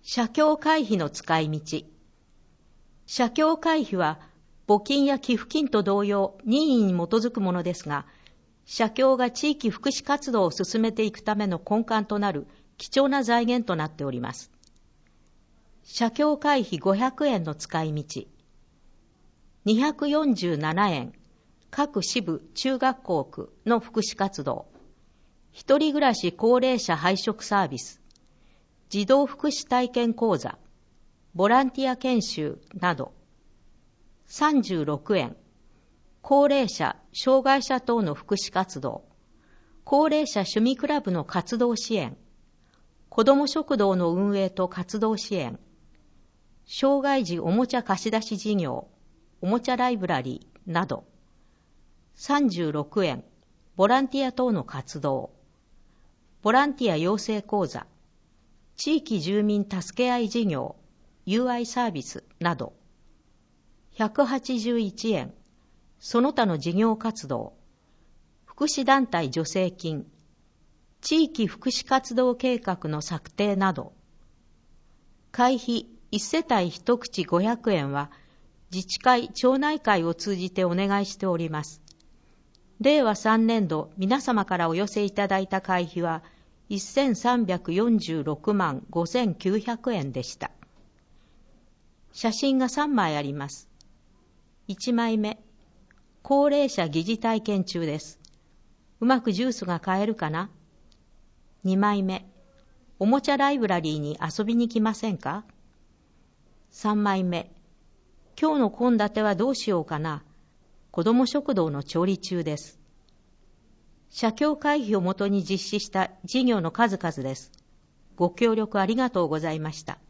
社協会費の使い道。社協会費は募金や寄付金と同様任意に基づくものですが、社協が地域福祉活動を進めていくための根幹となる貴重な財源となっております。社協会費500円の使い道。247円、各支部中学校区の福祉活動。一人暮らし高齢者配食サービス。児童福祉体験講座、ボランティア研修など。36円、高齢者、障害者等の福祉活動、高齢者趣味クラブの活動支援、子ども食堂の運営と活動支援、障害児おもちゃ貸し出し事業、おもちゃライブラリーなど。36円、ボランティア等の活動、ボランティア養成講座、地域住民助け合い事業、UI サービスなど。181円、その他の事業活動、福祉団体助成金、地域福祉活動計画の策定など。会費1世帯1口500円は自治会・町内会を通じてお願いしております。令和3年度皆様からお寄せいただいた会費は1346万5900円でした。写真が3枚あります。1枚目、高齢者疑似体験中です。うまくジュースが買えるかな？ 2 枚目、おもちゃライブラリーに遊びに来ませんか？ 3 枚目、今日の献立はどうしようかな？子ども食堂の調理中です。社協会費をもとに実施した事業の数々です。ご協力ありがとうございました。